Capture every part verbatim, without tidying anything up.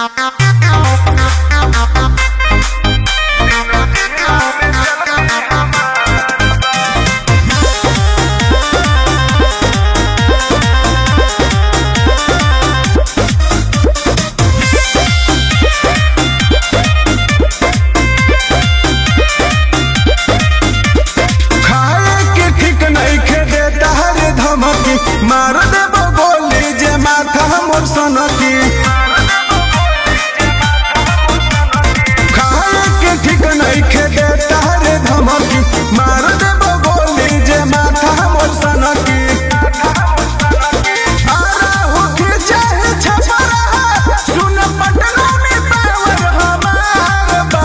मार देब गोली जे माथा मोर सनकी खाए के ठीक नहीं खे दे तारे धमकी मार देब गोली जे माथा मोर सनकी आरा होके चाहे छपरा सुन पटना में पावर हमार बा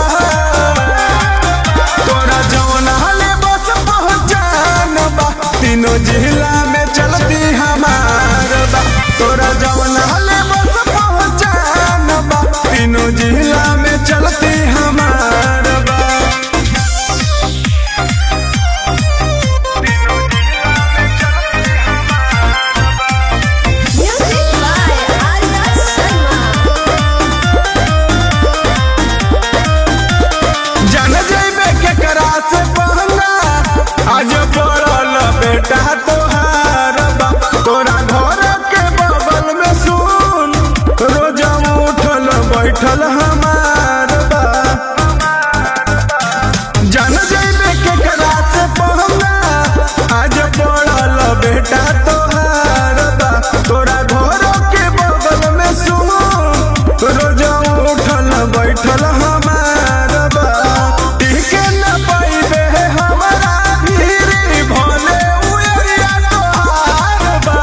तोरा जौन हले बस पहचान बा तीनों जिला में चलती हमार बा तोरा जौन हले बस पहचान बा तीनों जिला में चलती हमार बा। Music by Arya Sharma. जान जइबे केकरा से पहना आज पड़ल बेटा तोहार बा तोरा घर के बगल में सुन रोज उठल बैठल हमार बा जान जइबे केकरा से पहना आज पड़ल बेटा तोहार बा तोरा घर के बगल में सुन रोज उठल बैठल हमार बा टिके न पाइबे हमरा भीरी भले उरिया तोहार बा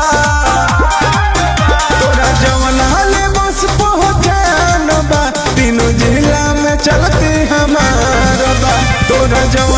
तोरा जवन हले बस पहचान बा तीनों जिला में चलती हमार बा तोरा जवन